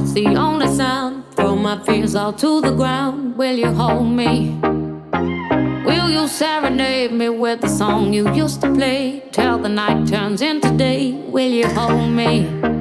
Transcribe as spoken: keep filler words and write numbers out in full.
heart's the only sound. Throw my fears all to the ground. Will you hold me? Will you serenade me with the song you used to play? Till the night turns into day. Will you hold me?